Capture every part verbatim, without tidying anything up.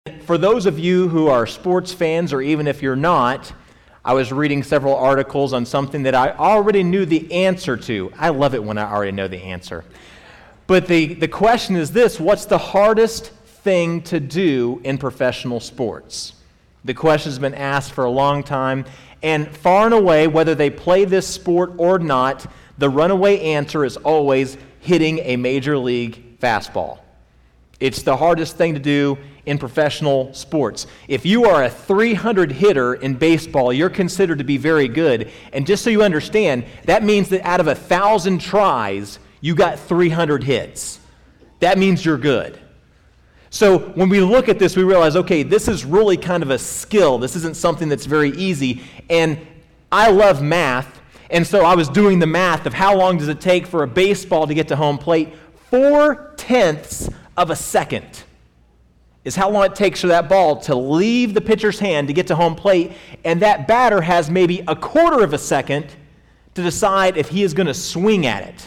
For those of you who are sports fans, or even if you're not, I was reading several articles on something that I already knew the answer to. I love it when I already know the answer. But the, the question is this: what's the hardest thing to do in professional sports? The question's been asked for a long time, and far and away, whether they play this sport or not, the runaway answer is always hitting a major league fastball. It's the hardest thing to do in professional sports. If you are a three hundred hitter in baseball, you're considered to be very good. And just so you understand, that means that out of a thousand tries, you got three hundred hits. That means you're good. So when we look at this, we realize, okay, this is really kind of a skill. This isn't something that's very easy. And I love math. And so I was doing the math of how long does it take for a baseball to get to home plate. Four-tenths of a second is how long it takes for that ball to leave the pitcher's hand to get to home plate, and that batter has maybe a quarter of a second to decide if he is going to swing at it.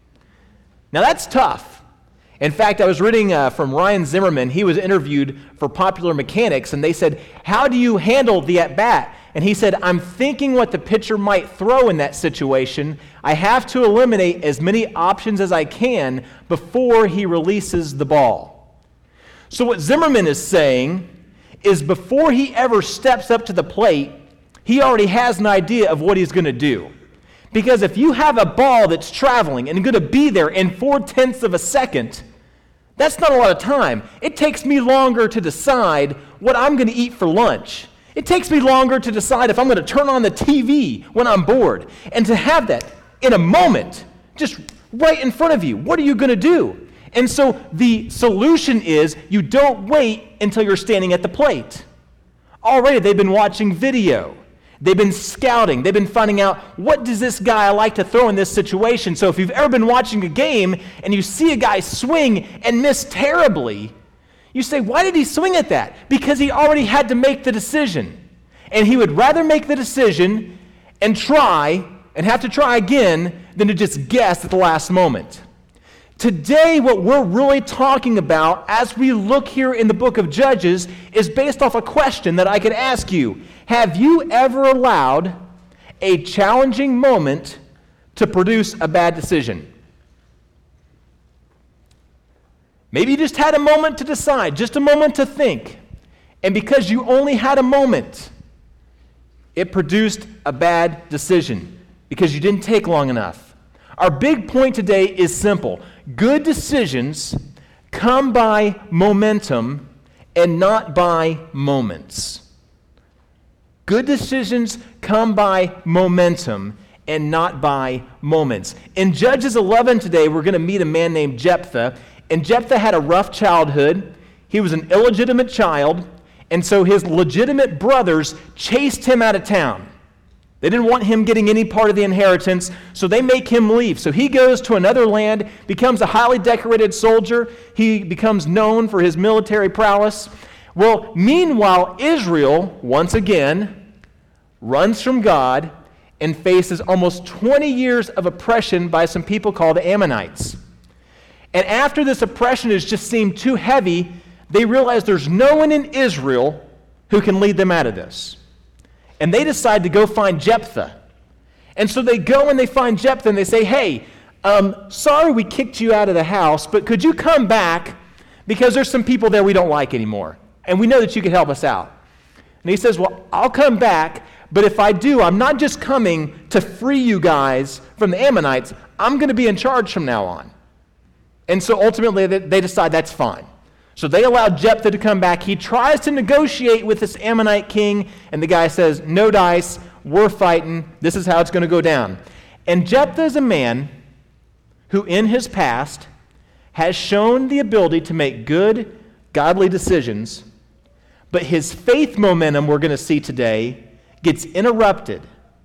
Now that's tough. In fact, I was reading uh, from Ryan Zimmerman. He was interviewed for Popular Mechanics, and they said, how do you handle the at-bat? And he said, I'm thinking what the pitcher might throw in that situation. I have to eliminate as many options as I can before he releases the ball. So what Zimmerman is saying is before he ever steps up to the plate, he already has an idea of what he's going to do. Because if you have a ball that's traveling and going to be there in four-tenths of a second, that's not a lot of time. It takes me longer to decide what I'm going to eat for lunch. It takes me longer to decide if I'm going to turn on the T V when I'm bored. And to have that in a moment, just right in front of you, what are you going to do? And so the solution is you don't wait until you're standing at the plate. Already they've been watching video. They've been scouting. They've been finding out, what does this guy like to throw in this situation? So if you've ever been watching a game and you see a guy swing and miss terribly, you say, why did he swing at that? Because he already had to make the decision. And he would rather make the decision and try and have to try again than to just guess at the last moment. Today, what we're really talking about as we look here in the book of Judges is based off a question that I could ask you. Have you ever allowed a challenging moment to produce a bad decision? Maybe you just had a moment to decide, just a moment to think. And because you only had a moment, it produced a bad decision because you didn't take long enough. Our big point today is simple. Good decisions come by momentum and not by moments. Good decisions come by momentum and not by moments. In Judges eleven today, we're going to meet a man named Jephthah. And Jephthah had a rough childhood. He was an illegitimate child. And so his legitimate brothers chased him out of town. They didn't want him getting any part of the inheritance, so they make him leave. So he goes to another land, becomes a highly decorated soldier. He becomes known for his military prowess. Well, meanwhile, Israel, once again, runs from God and faces almost twenty years of oppression by some people called the Ammonites. And after this oppression has just seemed too heavy, they realize there's no one in Israel who can lead them out of this. And they decide to go find Jephthah. And so they go and they find Jephthah and they say, hey, um, sorry we kicked you out of the house, but could you come back because there's some people there we don't like anymore. And we know that you could help us out. And he says, well, I'll come back, but if I do, I'm not just coming to free you guys from the Ammonites. I'm going to be in charge from now on. And so ultimately they decide that's fine. So they allow Jephthah to come back. He tries to negotiate with this Ammonite king, and the guy says, no dice, we're fighting, this is how it's going to go down. And Jephthah is a man who in his past has shown the ability to make good, godly decisions, but his faith momentum, we're going to see today, gets interrupted.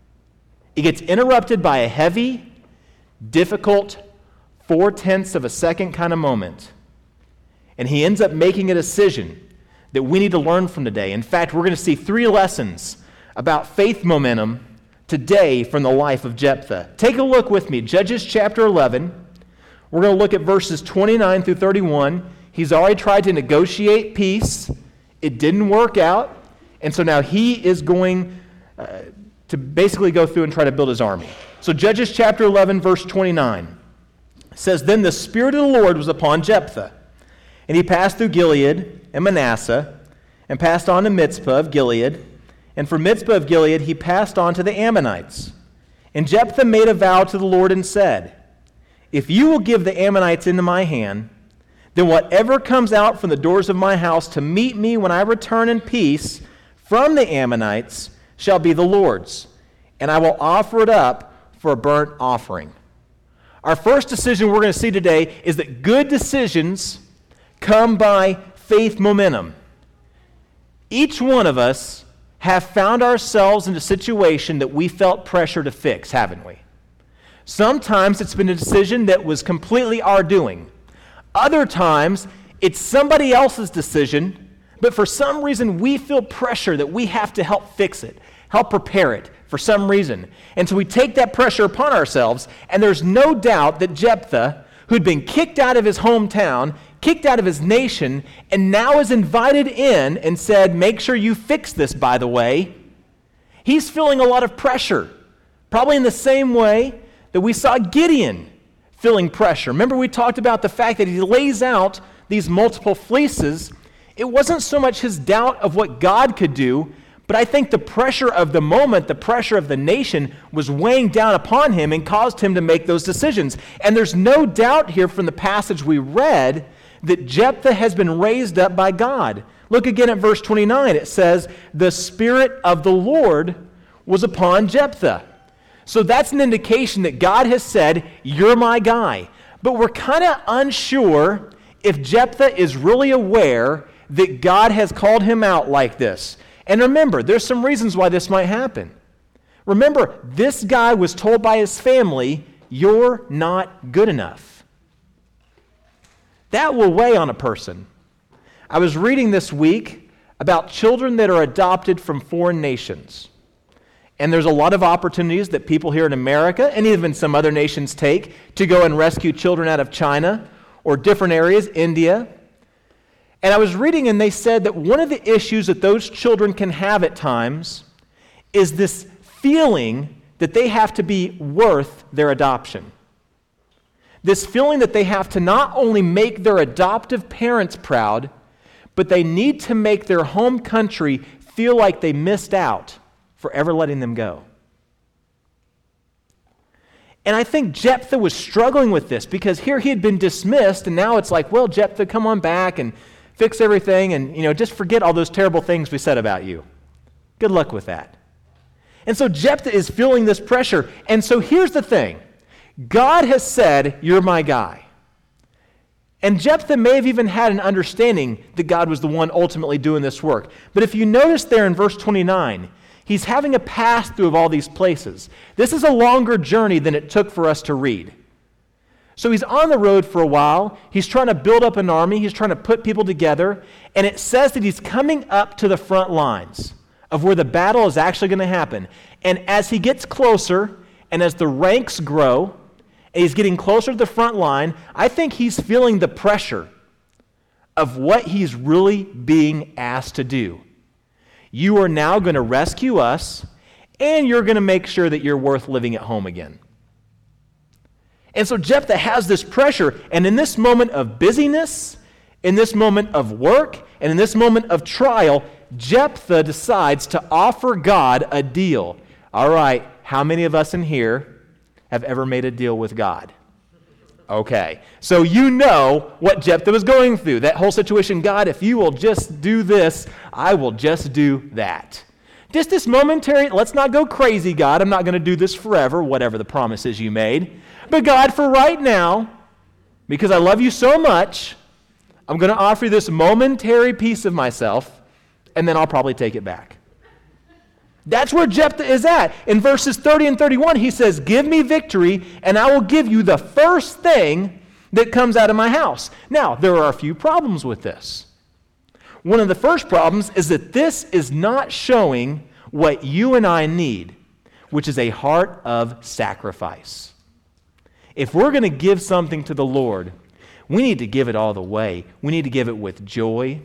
It gets interrupted by a heavy, difficult, four-tenths of a second kind of moment. And he ends up making a decision that we need to learn from today. In fact, we're going to see three lessons about faith momentum today from the life of Jephthah. Take a look with me. Judges chapter eleven. We're going to look at verses twenty-nine through thirty-one. He's already tried to negotiate peace. It didn't work out, and so now he is going uh, to basically go through and try to build his army. So Judges chapter eleven, verse twenty-nine says, "Then the Spirit of the Lord was upon Jephthah, and he passed through Gilead and Manasseh, and passed on to Mizpah of Gilead, and from Mizpah of Gilead he passed on to the Ammonites. And Jephthah made a vow to the Lord and said, 'If you will give the Ammonites into my hand, then whatever comes out from the doors of my house to meet me when I return in peace from the Ammonites shall be the Lord's, and I will offer it up for a burnt offering.'" Our first decision we're going to see today is that good decisions come by faith momentum. Each one of us have found ourselves in a situation that we felt pressure to fix, haven't we? Sometimes it's been a decision that was completely our doing. Other times, it's somebody else's decision, but for some reason we feel pressure that we have to help fix it, help prepare it for some reason. And so we take that pressure upon ourselves, and there's no doubt that Jephthah, who'd been kicked out of his hometown, kicked out of his nation, and now is invited in and said, "Make sure you fix this, by the way." He's feeling a lot of pressure, probably in the same way that we saw Gideon feeling pressure. Remember, we talked about the fact that he lays out these multiple fleeces. It wasn't so much his doubt of what God could do, but I think the pressure of the moment, the pressure of the nation, was weighing down upon him and caused him to make those decisions. And there's no doubt here from the passage we read that Jephthah has been raised up by God. Look again at verse twenty-nine. It says, "The Spirit of the Lord was upon Jephthah." So that's an indication that God has said, "You're my guy." But we're kind of unsure if Jephthah is really aware that God has called him out like this. And remember, there's some reasons why this might happen. Remember, this guy was told by his family, "You're not good enough." That will weigh on a person. I was reading this week about children that are adopted from foreign nations. And there's a lot of opportunities that people here in America and even some other nations take to go and rescue children out of China or different areas, India. And I was reading, and they said that one of the issues that those children can have at times is this feeling that they have to be worth their adoption. This feeling that they have to not only make their adoptive parents proud, but they need to make their home country feel like they missed out for ever letting them go. And I think Jephthah was struggling with this because here he had been dismissed, and now it's like, well, Jephthah, come on back and fix everything, and you know, just forget all those terrible things we said about you. Good luck with that. And so Jephthah is feeling this pressure. And so here's the thing. God has said, "You're my guy." And Jephthah may have even had an understanding that God was the one ultimately doing this work. But if you notice there in verse twenty-nine, he's having a pass through of all these places. This is a longer journey than it took for us to read. So he's on the road for a while. He's trying to build up an army. He's trying to put people together. And it says that he's coming up to the front lines of where the battle is actually going to happen. And as he gets closer, and as the ranks grow, and he's getting closer to the front line, I think he's feeling the pressure of what he's really being asked to do. You are now going to rescue us, and you're going to make sure that you're worth living at home again. And so Jephthah has this pressure, and in this moment of busyness, in this moment of work, and in this moment of trial, Jephthah decides to offer God a deal. All right, how many of us in here have ever made a deal with God? Okay, so you know what Jephthah was going through, that whole situation. God, if you will just do this, I will just do that. Just this momentary, let's not go crazy, God. I'm not going to do this forever, whatever the promise is you made. But God, for right now, because I love you so much, I'm going to offer you this momentary piece of myself, and then I'll probably take it back. That's where Jephthah is at. In verses thirty and thirty-one, he says, "Give me victory, and I will give you the first thing that comes out of my house." Now, there are a few problems with this. One of the first problems is that this is not showing what you and I need, which is a heart of sacrifice. If we're going to give something to the Lord, we need to give it all the way. We need to give it with joy.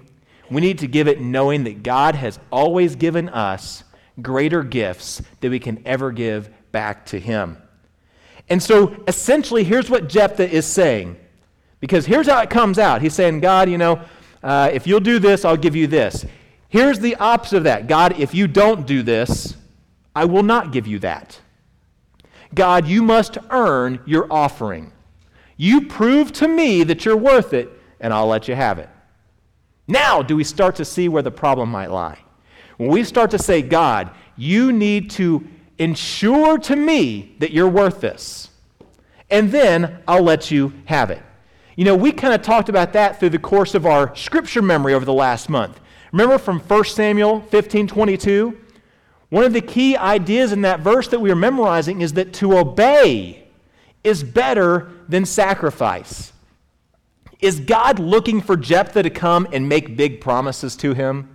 We need to give it knowing that God has always given us greater gifts than we can ever give back to him. And so essentially, here's what Jephthah is saying. Because here's how it comes out. He's saying, God, you know, uh, if you'll do this, I'll give you this. Here's the opposite of that. God, if you don't do this, I will not give you that. God, you must earn your offering. You prove to me that you're worth it, and I'll let you have it. Now, do we start to see where the problem might lie? When we start to say, God, you need to ensure to me that you're worth this, and then I'll let you have it. You know, we kind of talked about that through the course of our scripture memory over the last month. Remember from First Samuel fifteen twenty-two? One of the key ideas in that verse that we are memorizing is that to obey is better than sacrifice. Is God looking for Jephthah to come and make big promises to him?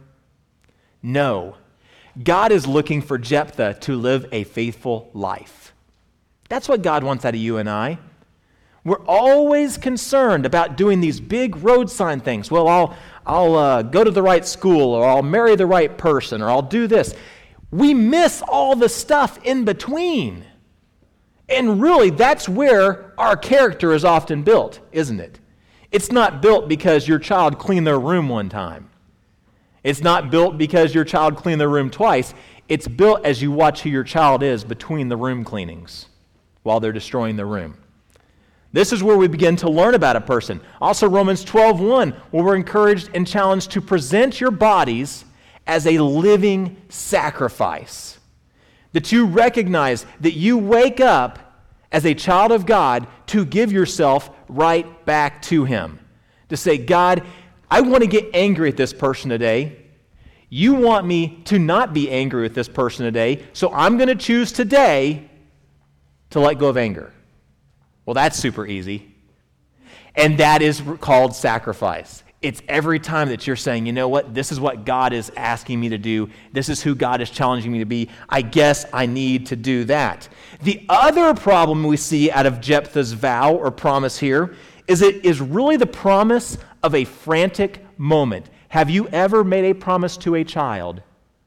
No. God is looking for Jephthah to live a faithful life. That's what God wants out of you and I. We're always concerned about doing these big road sign things. Well, I'll, I'll uh, go to the right school, or I'll marry the right person, or I'll do this. We miss all the stuff in between. And really, that's where our character is often built, isn't it? It's not built because your child cleaned their room one time. It's not built because your child cleaned their room twice. It's built as you watch who your child is between the room cleanings while they're destroying the room. This is where we begin to learn about a person. Also, Romans twelve one, where we're encouraged and challenged to present your bodies as a living sacrifice. That you recognize that you wake up as a child of God to give yourself right back to him. To say, God, I want to get angry at this person today. You want me to not be angry with this person today, so I'm going to choose today to let go of anger. Well, that's super easy. And that is called sacrifice. It's every time that you're saying, you know what, this is what God is asking me to do. This is who God is challenging me to be. I guess I need to do that. The other problem we see out of Jephthah's vow or promise here is it is really the promise of a frantic moment. Have you ever made a promise to a child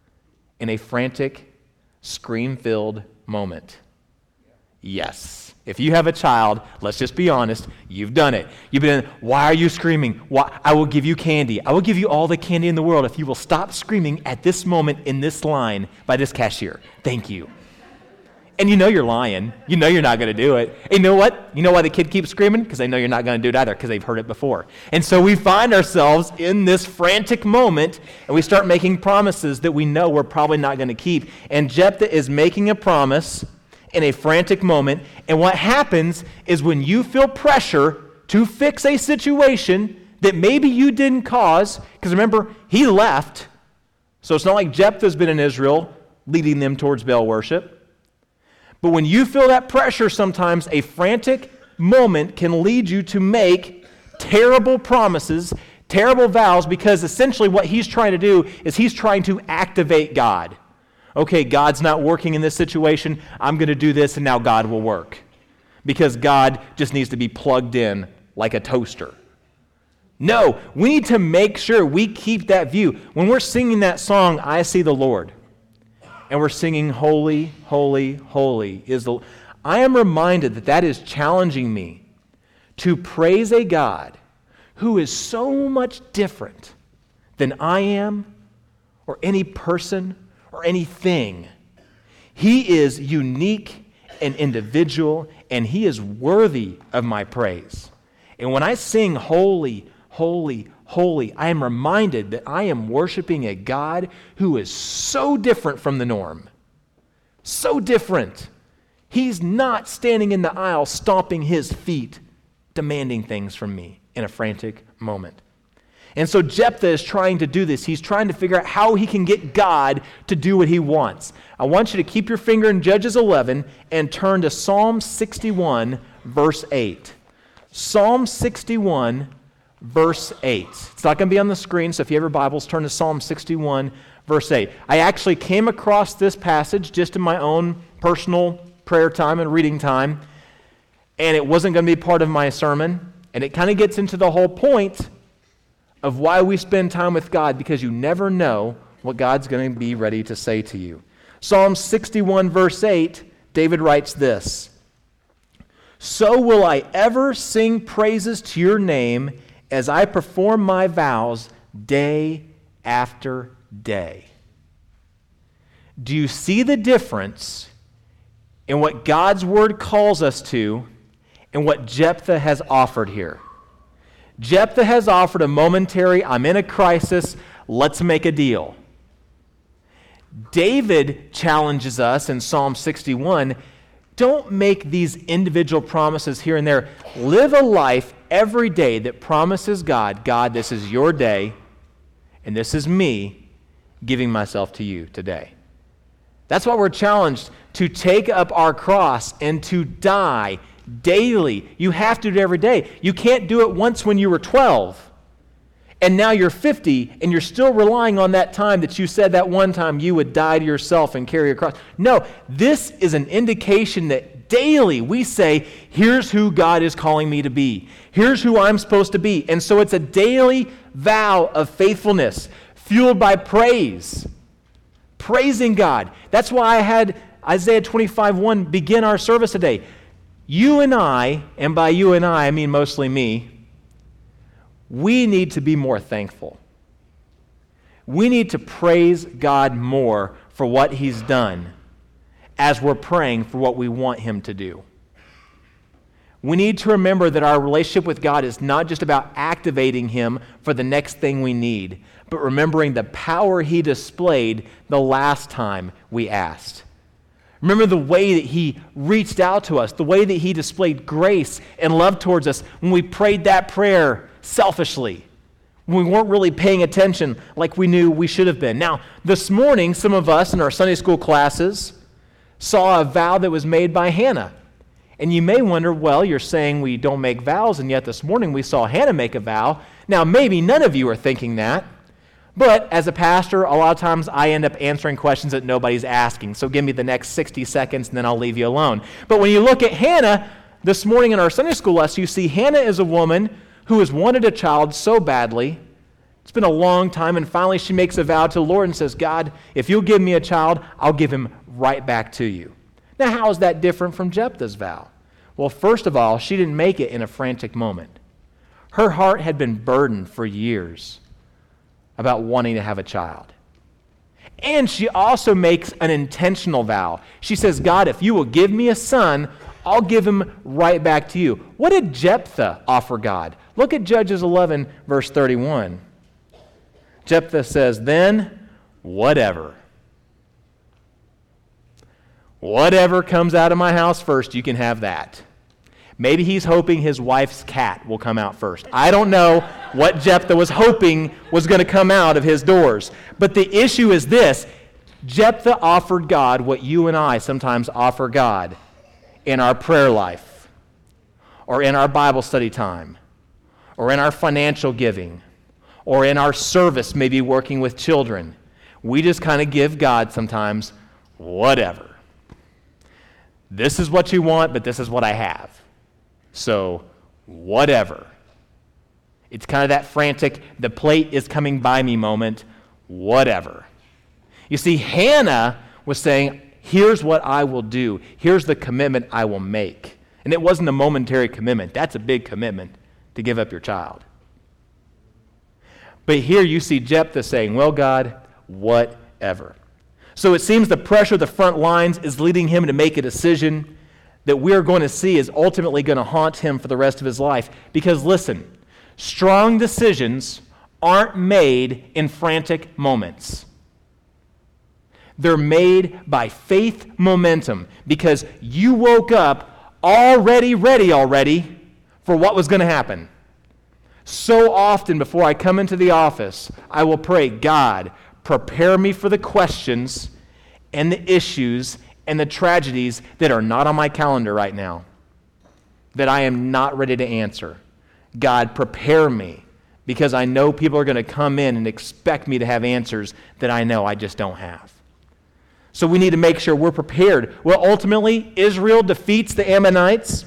in a frantic, scream-filled moment? Yes. If you have a child, let's just be honest, you've done it. You've been, why are you screaming? Why? I will give you candy. I will give you all the candy in the world if you will stop screaming at this moment in this line by this cashier. Thank you. And you know you're lying. You know you're not going to do it. And you know what? You know why the kid keeps screaming? Because they know you're not going to do it either, because they've heard it before. And so we find ourselves in this frantic moment, and we start making promises that we know we're probably not going to keep. And Jephthah is making a promise in a frantic moment, and what happens is when you feel pressure to fix a situation that maybe you didn't cause, because remember, he left, so it's not like Jephthah's been in Israel leading them towards Baal worship. But when you feel that pressure, sometimes a frantic moment can lead you to make terrible promises, terrible vows, because essentially what he's trying to do is he's trying to activate God. Okay, God's not working in this situation. I'm going to do this, and now God will work. Because God just needs to be plugged in like a toaster. No, we need to make sure we keep that view. When we're singing that song, I See the Lord, and we're singing, Holy, Holy, Holy is the... I am reminded that that is challenging me to praise a God who is so much different than I am or any person or anything. He is unique and individual, and he is worthy of my praise. And when I sing holy, holy, holy, I am reminded that I am worshiping a God who is so different from the norm. So different. He's not standing in the aisle, stomping his feet, demanding things from me in a frantic moment. And so Jephthah is trying to do this. He's trying to figure out how he can get God to do what he wants. I want you to keep your finger in Judges eleven and turn to Psalm sixty-one, verse eight. Psalm sixty-one, verse eight. It's not going to be on the screen, so if you have your Bibles, turn to Psalm sixty-one, verse eight. I actually came across this passage just in my own personal prayer time and reading time, and it wasn't going to be part of my sermon, and it kind of gets into the whole point of why we spend time with God, because you never know what God's going to be ready to say to you. Psalm sixty-one, verse eight, David writes this, "So will I ever sing praises to your name as I perform my vows day after day." Do you see the difference in what God's word calls us to and what Jephthah has offered here? Jephthah has offered a momentary, I'm in a crisis, let's make a deal. David challenges us in Psalm sixty-one, don't make these individual promises here and there. Live a life every day that promises God, God, this is your day, and this is me giving myself to you today. That's why we're challenged to take up our cross and to die daily. You have to do it every day. You can't do it once when you were twelve, and now you're fifty, and you're still relying on that time that you said that one time you would die to yourself and carry your cross. No, this is an indication that daily we say, here's who God is calling me to be. Here's who I'm supposed to be. And so it's a daily vow of faithfulness, fueled by praise. Praising God. That's why I had Isaiah twenty-five one begin our service today. You and I, and by you and I, I mean mostly me, we need to be more thankful. We need to praise God more for what He's done as we're praying for what we want Him to do. We need to remember that our relationship with God is not just about activating Him for the next thing we need, but remembering the power He displayed the last time we asked. Remember the way that He reached out to us, the way that He displayed grace and love towards us when we prayed that prayer selfishly, when we weren't really paying attention like we knew we should have been. Now, this morning, some of us in our Sunday school classes saw a vow that was made by Hannah. And you may wonder, well, you're saying we don't make vows, and yet this morning we saw Hannah make a vow. Now, maybe none of you are thinking that, but as a pastor, a lot of times I end up answering questions that nobody's asking. So give me the next sixty seconds, and then I'll leave you alone. But when you look at Hannah, this morning in our Sunday school lesson, you see Hannah is a woman who has wanted a child so badly. It's been a long time, and finally she makes a vow to the Lord and says, God, if you'll give me a child, I'll give him right back to you. Now, how is that different from Jephthah's vow? Well, first of all, she didn't make it in a frantic moment. Her heart had been burdened for years about wanting to have a child. And she also makes an intentional vow. She says, God, if you will give me a son, I'll give him right back to you. What did Jephthah offer God? Look at Judges eleven, verse thirty-one. Jephthah says, then, whatever. Whatever comes out of my house first, you can have that. Maybe he's hoping his wife's cat will come out first. I don't know what Jephthah was hoping was going to come out of his doors. But the issue is this. Jephthah offered God what you and I sometimes offer God in our prayer life, or in our Bible study time, or in our financial giving, or in our service, maybe working with children. We just kind of give God sometimes whatever. This is what you want, but this is what I have. So, whatever. It's kind of that frantic, the plate is coming by me moment, whatever. You see, Hannah was saying, here's what I will do. Here's the commitment I will make. And it wasn't a momentary commitment. That's a big commitment to give up your child. But here you see Jephthah saying, well, God, whatever. So it seems the pressure of the front lines is leading him to make a decision that we're going to see is ultimately going to haunt him for the rest of his life. Because listen, strong decisions aren't made in frantic moments. They're made by faith momentum because you woke up already ready already for what was going to happen. So often before I come into the office, I will pray, God, prepare me for the questions and the issues and the tragedies that are not on my calendar right now, that I am not ready to answer. God, prepare me, because I know people are going to come in and expect me to have answers that I know I just don't have. So we need to make sure we're prepared. Well, ultimately, Israel defeats the Ammonites,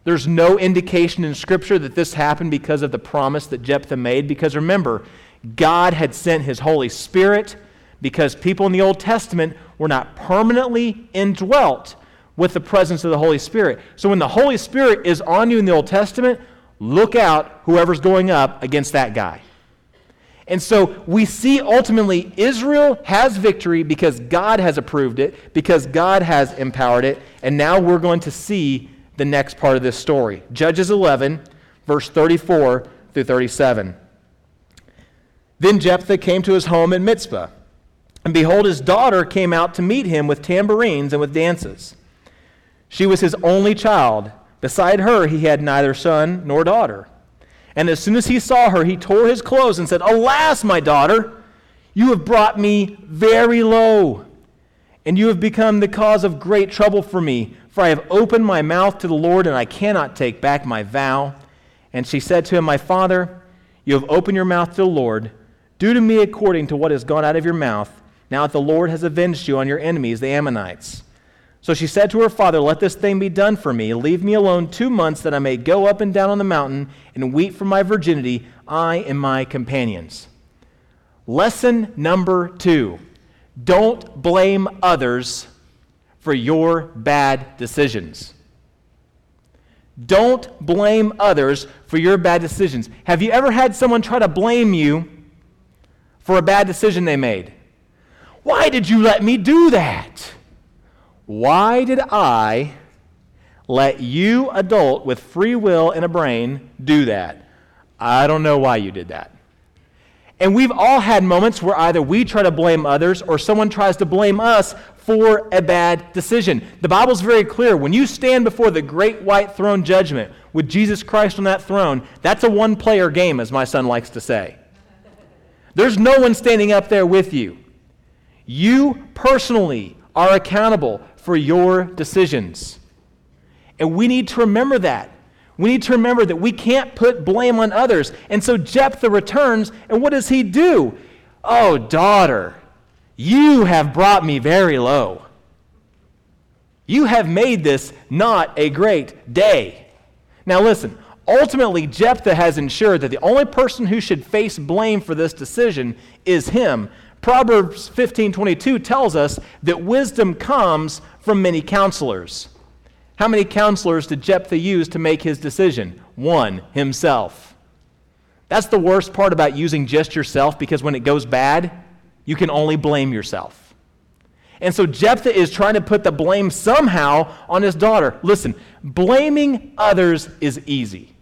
There's no indication in Scripture that this happened because of the promise that Jephthah made, because remember, God had sent his Holy Spirit because people in the Old Testament were not permanently indwelt with the presence of the Holy Spirit. So when the Holy Spirit is on you in the Old Testament, look out whoever's going up against that guy. And so we see ultimately Israel has victory because God has approved it, because God has empowered it, and now we're going to see the next part of this story. Judges eleven, verse thirty-four through thirty-seven. Then Jephthah came to his home in Mizpah, and behold, his daughter came out to meet him with tambourines and with dances. She was his only child. Beside her he had neither son nor daughter. And as soon as he saw her, he tore his clothes and said, "Alas, my daughter, you have brought me very low, and you have become the cause of great trouble for me. For I have opened my mouth to the Lord, and I cannot take back my vow." And she said to him, "My father, you have opened your mouth to the Lord. Do to me according to what has gone out of your mouth, now that the Lord has avenged you on your enemies, the Ammonites." So she said to her father, "Let this thing be done for me. Leave me alone two months that I may go up and down on the mountain and weep for my virginity, I and my companions." Lesson number two, don't blame others for your bad decisions. Don't blame others for your bad decisions. Have you ever had someone try to blame you for a bad decision they made? "Why did you let me do that? Why did I let you, adult with free will and a brain, do that? I don't know why you did that." And we've all had moments where either we try to blame others or someone tries to blame us for a bad decision. The Bible's very clear. When you stand before the great white throne judgment with Jesus Christ on that throne, that's a one-player game, as my son likes to say. There's no one standing up there with you. You personally are accountable for your decisions. And we need to remember that. We need to remember that we can't put blame on others. And so Jephthah returns, and what does he do? "Oh, daughter, you have brought me very low. You have made this not a great day." Now listen, ultimately Jephthah has ensured that the only person who should face blame for this decision is him. Proverbs fifteen twenty-two tells us that wisdom comes from many counselors. How many counselors did Jephthah use to make his decision? One, himself. That's the worst part about using just yourself, because when it goes bad, you can only blame yourself. And so Jephthah is trying to put the blame somehow on his daughter. Listen, blaming others is easy.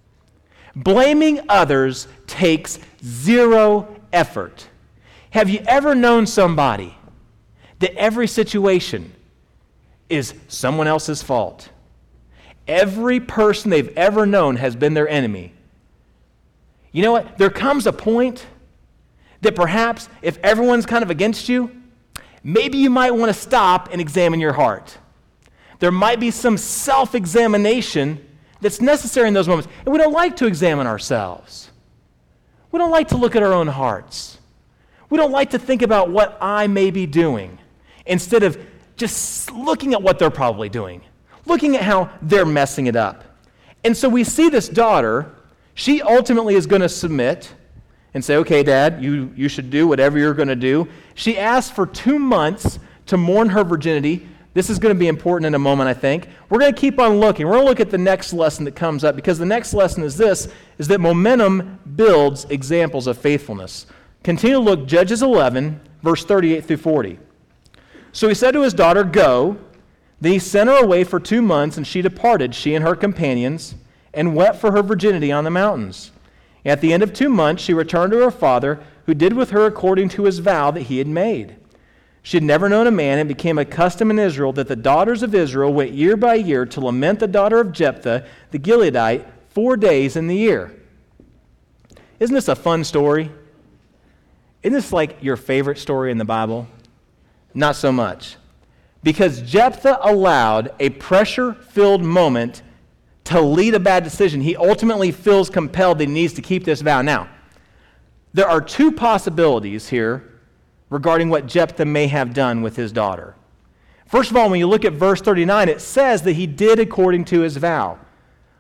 Blaming others takes zero effort. Have you ever known somebody that every situation is someone else's fault? Every person they've ever known has been their enemy. You know what? There comes a point that perhaps if everyone's kind of against you, maybe you might want to stop and examine your heart. There might be some self-examination that's necessary in those moments. And we don't like to examine ourselves. We don't like to look at our own hearts. We don't like to think about what I may be doing instead of just looking at what they're probably doing, looking at how they're messing it up. And so we see this daughter, she ultimately is going to submit and say, "Okay, Dad, you, you should do whatever you're going to do." She asks for two months to mourn her virginity. This is going to be important in a moment, I think. We're going to keep on looking. We're going to look at the next lesson that comes up, because the next lesson is this, is that momentum builds examples of faithfulness. Continue to look, Judges eleven, verse thirty-eight through forty. "So he said to his daughter, 'Go.' Then he sent her away for two months, and she departed, she and her companions, and wept for her virginity on the mountains. At the end of two months, she returned to her father, who did with her according to his vow that he had made. She had never known a man, and became a custom in Israel that the daughters of Israel went year by year to lament the daughter of Jephthah, the Gileadite, four days in the year." Isn't this a fun story? Isn't this like your favorite story in the Bible? Not so much. Because Jephthah allowed a pressure-filled moment to lead a bad decision. He ultimately feels compelled that he needs to keep this vow. Now, there are two possibilities here regarding what Jephthah may have done with his daughter. First of all, when you look at verse thirty-nine, it says that he did according to his vow.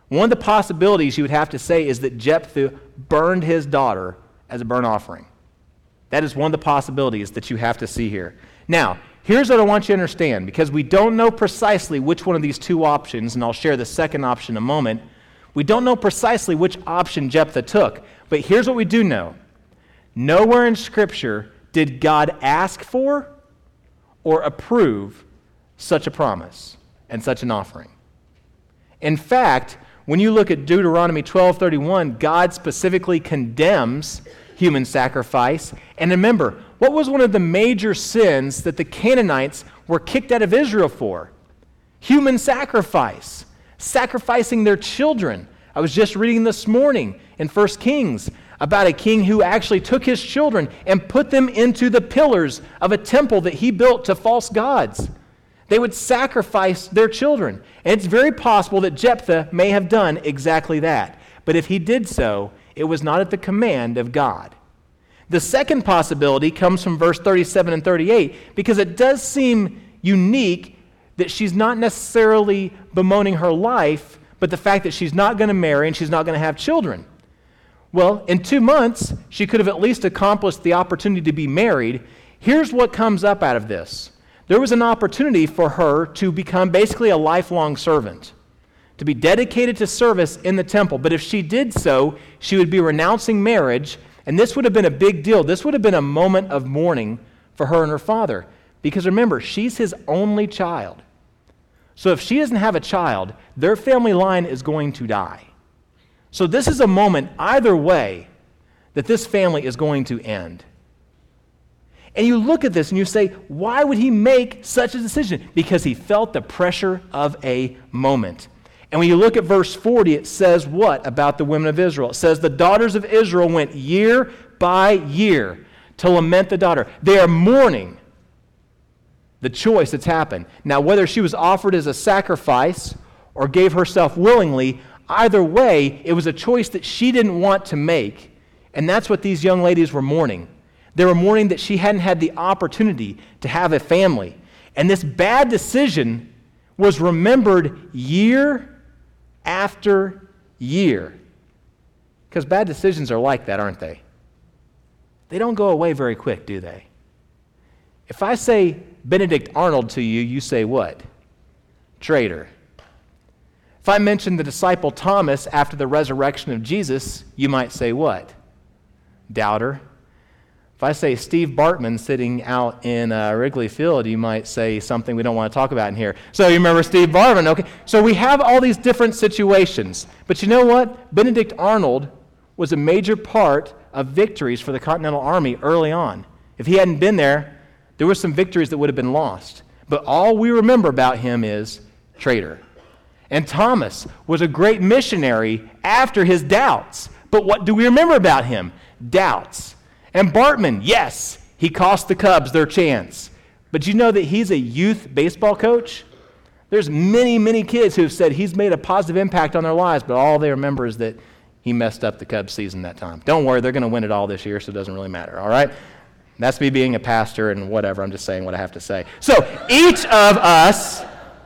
One of the possibilities you would have to say is that Jephthah burned his daughter as a burnt offering. That is one of the possibilities that you have to see here. Now, here's what I want you to understand, because we don't know precisely which one of these two options, and I'll share the second option in a moment. We don't know precisely which option Jephthah took, but here's what we do know. Nowhere in Scripture did God ask for or approve such a promise and such an offering. In fact, when you look at Deuteronomy twelve thirty-one, God specifically condemns human sacrifice. And remember, what was one of the major sins that the Canaanites were kicked out of Israel for? Human sacrifice, sacrificing their children. I was just reading this morning in First Kings about a king who actually took his children and put them into the pillars of a temple that he built to false gods. They would sacrifice their children. And it's very possible that Jephthah may have done exactly that. But if he did so, it was not at the command of God. The second possibility comes from verse thirty-seven and thirty-eight, because it does seem unique that she's not necessarily bemoaning her life, but the fact that she's not going to marry and she's not going to have children. Well, in two months, she could have at least accomplished the opportunity to be married. Here's what comes up out of this. There was an opportunity for her to become basically a lifelong servant, to be dedicated to service in the temple. But if she did so, she would be renouncing marriage, and this would have been a big deal. This would have been a moment of mourning for her and her father. Because remember, she's his only child. So if she doesn't have a child, their family line is going to die. So this is a moment, either way, that this family is going to end. And you look at this and you say, why would he make such a decision? Because he felt the pressure of a moment. And when you look at verse forty, it says what about the women of Israel? It says, the daughters of Israel went year by year to lament the daughter. They are mourning the choice that's happened. Now, whether she was offered as a sacrifice or gave herself willingly, either way, it was a choice that she didn't want to make. And that's what these young ladies were mourning. They were mourning that she hadn't had the opportunity to have a family. And this bad decision was remembered year after year. Because bad decisions are like that, aren't they? They don't go away very quick, do they? If I say Benedict Arnold to you, you say what? Traitor. If I mention the disciple Thomas after the resurrection of Jesus, you might say what? Doubter. If I say Steve Bartman sitting out in uh, Wrigley Field, you might say something we don't want to talk about in here. So you remember Steve Bartman, okay? So we have all these different situations. But you know what? Benedict Arnold was a major part of victories for the Continental Army early on. If he hadn't been there, there were some victories that would have been lost. But all we remember about him is traitor. And Thomas was a great missionary after his doubts. But what do we remember about him? Doubts. And Bartman, yes, he cost the Cubs their chance. But you know that he's a youth baseball coach? There's many, many kids who have said he's made a positive impact on their lives, but all they remember is that he messed up the Cubs season that time. Don't worry, they're going to win it all this year, so it doesn't really matter, all right? That's me being a pastor and whatever. I'm just saying what I have to say. So each of us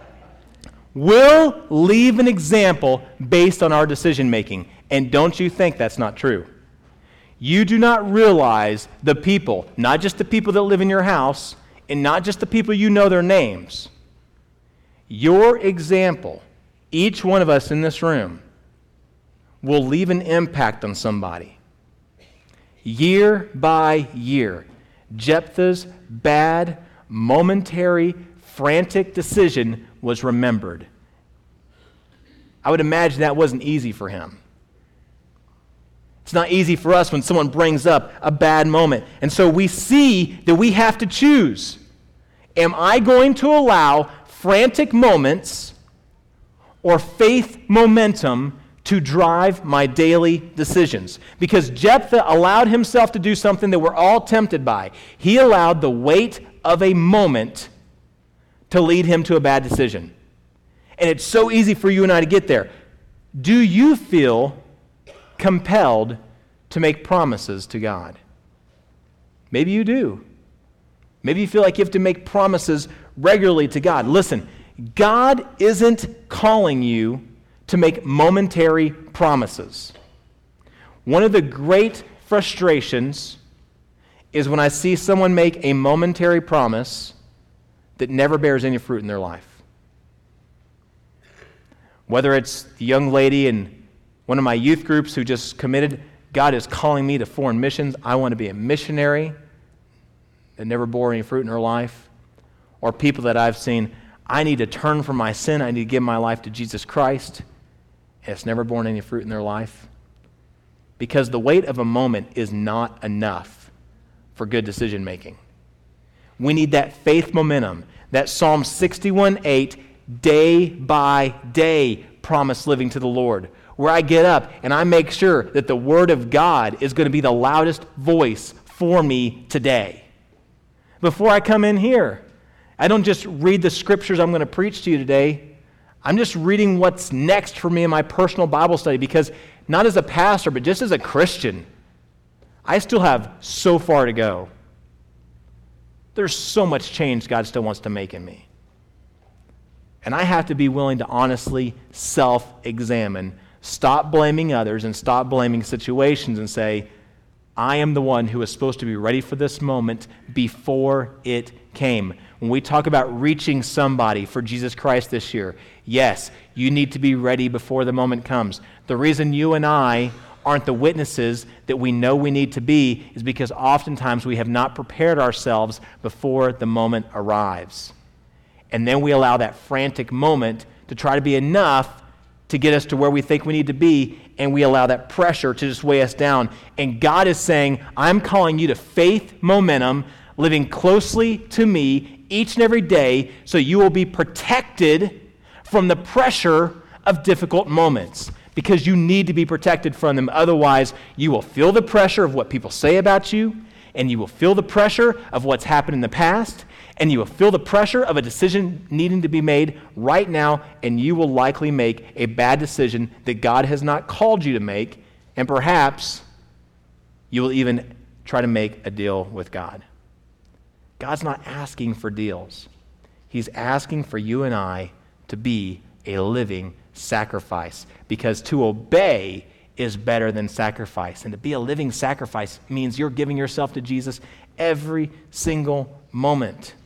will leave an example based on our decision making. And don't you think that's not true? You do not realize the people, not just the people that live in your house, and not just the people you know their names. Your example, each one of us in this room, will leave an impact on somebody. Year by year, Jephthah's bad, momentary, frantic decision was remembered. I would imagine that wasn't easy for him. It's not easy for us when someone brings up a bad moment. And so we see that we have to choose. Am I going to allow frantic moments or faith momentum to drive my daily decisions? Because Jephthah allowed himself to do something that we're all tempted by. He allowed the weight of a moment to lead him to a bad decision. And it's so easy for you and I to get there. Do you feel compelled to make promises to God? Maybe you do. Maybe you feel like you have to make promises regularly to God. Listen, God isn't calling you to to make momentary promises. One of the great frustrations is when I see someone make a momentary promise that never bears any fruit in their life. Whether it's the young lady in one of my youth groups who just committed, God is calling me to foreign missions, I want to be a missionary, that never bore any fruit in her life. Or people that I've seen, I need to turn from my sin, I need to give my life to Jesus Christ, and it's never borne any fruit in their life. Because the weight of a moment is not enough for good decision making. We need that faith momentum, that Psalm sixty-one eight, day by day promise living to the Lord, where I get up and I make sure that the Word of God is going to be the loudest voice for me today. Before I come in here, I don't just read the scriptures I'm going to preach to you today. I'm just reading what's next for me in my personal Bible study, because not as a pastor, but just as a Christian, I still have so far to go. There's so much change God still wants to make in me. And I have to be willing to honestly self-examine, stop blaming others and stop blaming situations and say, I am the one who is supposed to be ready for this moment before it came. When we talk about reaching somebody for Jesus Christ this year, yes, you need to be ready before the moment comes. The reason you and I aren't the witnesses that we know we need to be is because oftentimes we have not prepared ourselves before the moment arrives. And then we allow that frantic moment to try to be enough to get us to where we think we need to be, and we allow that pressure to just weigh us down. And God is saying, I'm calling you to faith momentum, living closely to me each and every day, so you will be protected from the pressure of difficult moments, because you need to be protected from them. Otherwise, you will feel the pressure of what people say about you, and you will feel the pressure of what's happened in the past, and you will feel the pressure of a decision needing to be made right now, and you will likely make a bad decision that God has not called you to make, and perhaps you will even try to make a deal with God. God's not asking for deals. He's asking for you and I to be a living sacrifice, because to obey is better than sacrifice. And to be a living sacrifice means you're giving yourself to Jesus every single moment,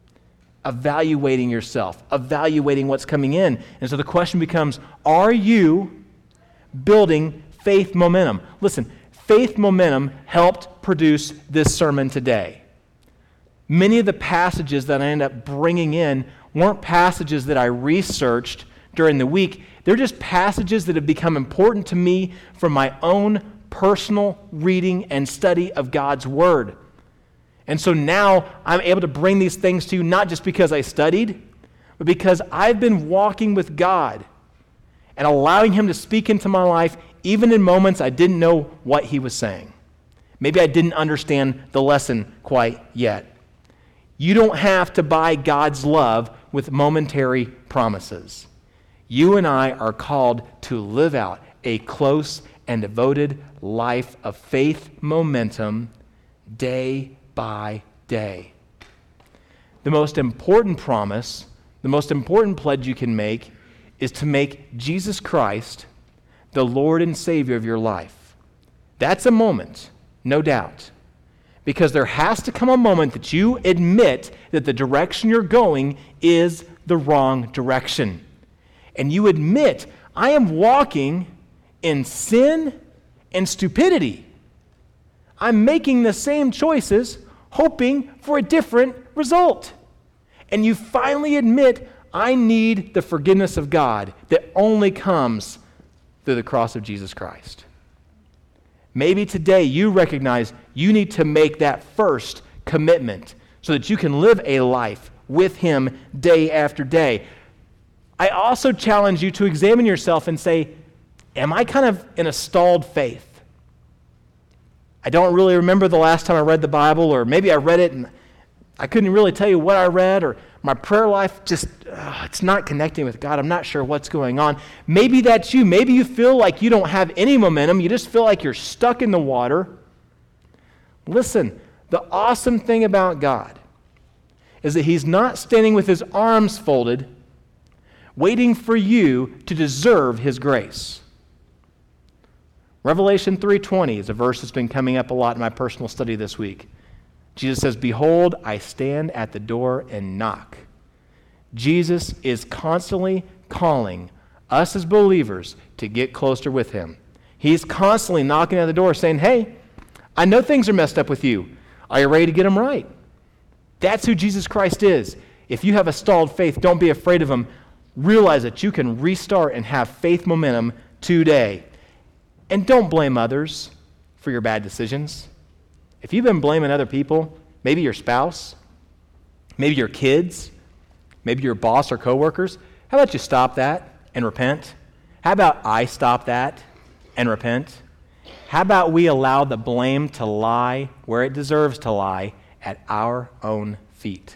evaluating yourself, evaluating what's coming in. And so the question becomes, are you building faith momentum? Listen, faith momentum helped produce this sermon today. Many of the passages that I end up bringing in weren't passages that I researched during the week. They're just passages that have become important to me from my own personal reading and study of God's Word. And so now I'm able to bring these things to you not just because I studied, but because I've been walking with God and allowing Him to speak into my life even in moments I didn't know what He was saying. Maybe I didn't understand the lesson quite yet. You don't have to buy God's love with momentary promises. You and I are called to live out a close and devoted life of faith momentum day by day. The most important promise, the most important pledge you can make is to make Jesus Christ the Lord and Savior of your life. That's a moment, no doubt. Because there has to come a moment that you admit that the direction you're going is the wrong direction. And you admit, I am walking in sin and stupidity. I'm making the same choices, hoping for a different result. And you finally admit, I need the forgiveness of God that only comes through the cross of Jesus Christ. Maybe today you recognize you need to make that first commitment so that you can live a life with Him day after day. I also challenge you to examine yourself and say, am I kind of in a stalled faith? I don't really remember the last time I read the Bible, or maybe I read it and I couldn't really tell you what I read, or my prayer life just, uh, it's not connecting with God. I'm not sure what's going on. Maybe that's you. Maybe you feel like you don't have any momentum. You just feel like you're stuck in the water. Listen, the awesome thing about God is that He's not standing with His arms folded, waiting for you to deserve his grace. Revelation three twenty is a verse that's been coming up a lot in my personal study this week. Jesus says, "Behold, I stand at the door and knock." Jesus is constantly calling us as believers to get closer with him. He's constantly knocking at the door saying, "Hey, I know things are messed up with you. Are you ready to get them right?" That's who Jesus Christ is. If you have a stalled faith, don't be afraid of him. Realize that you can restart and have faith momentum today. And don't blame others for your bad decisions. If you've been blaming other people, maybe your spouse, maybe your kids, maybe your boss or coworkers, how about you stop that and repent? How about I stop that and repent? How about we allow the blame to lie where it deserves to lie, at our own feet?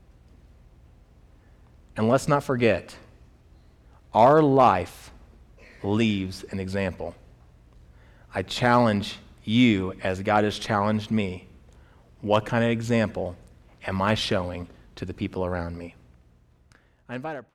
And let's not forget, our life leaves an example. I challenge you, as God has challenged me, what kind of example am I showing to the people around me? I invite our